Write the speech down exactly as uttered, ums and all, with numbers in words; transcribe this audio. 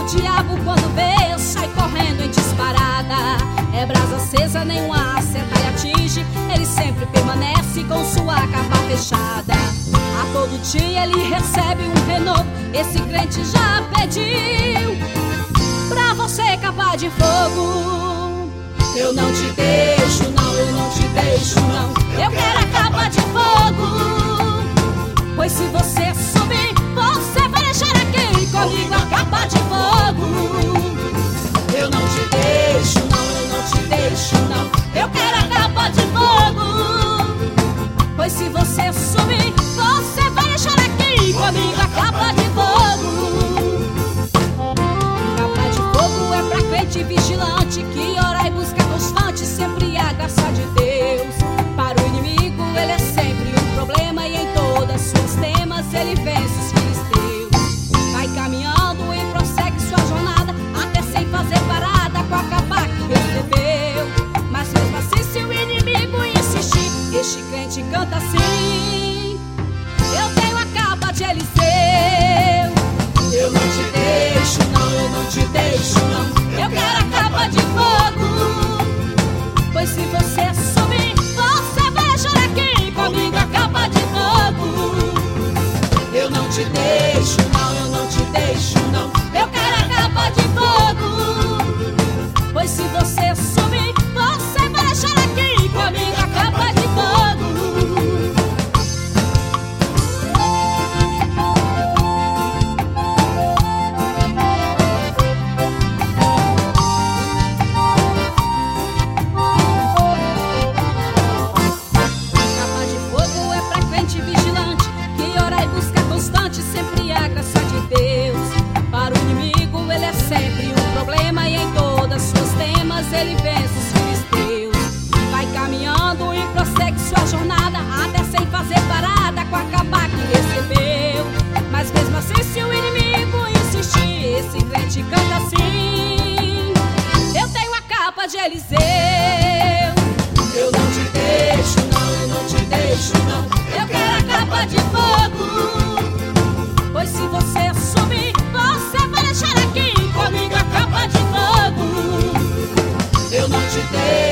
diabo quando vê sai correndo em disparada. É brasa acesa, nenhuma seta lhe atinge. Ele sempre permanece com sua capa fechada. A todo dia ele recebe um renovo. Esse crente já pediu pra você capa de fogo. Eu não te deixo, não, eu não te deixo, não. Eu quero a capa de fogo. Pois se você subir, você vai deixar aqui comigo a capa de fogo. Eu não te deixo, não, eu não te deixo, não. Eu quero a capa de fogo. Pois se você subir, você vai deixar aqui comigo a capa de fogo. Capa de fogo é pra crente vigilante que ora e busca constante sempre a graça de Deus. Para o inimigo ele é sempre um problema e em todas suas temas ele vence os filisteus. Vai caminhando e prossegue sua jornada até sem fazer parada com a capa que recebeu. Mas mesmo assim se o inimigo insistir, este crente canta assim: eu tenho a capa de Eliseu. Eu não te deixo, não, eu não te deixo, não. Eu quero a capa de fogo. Pois se você subir, você vai deixar aqui comigo a capa de fogo. Eu não te deixo, não, eu não te deixo, não. Eu quero a capa de fogo. Pois se você subir, você vai deixar aqui comigo a capa de fogo. Capa de fogo é pra crente vigilante que ora e busca constante sempre a graça de Deus. Para o inimigo ele é sempre um problema e em todas suas temas ele vence os filisteus. Vai caminhando e prossegue sua jornada até sem fazer parada com a capa que recebeu. Mas mesmo assim se o inimigo insistir, esse crente canta assim: eu tenho a capa de Eliseu. Eu não te deixo, não, eu não te deixo, não. Eu quero a capa de fogo. Pois se você subir, você vai deixar aqui comigo a capa de fogo. Eu não te deixo.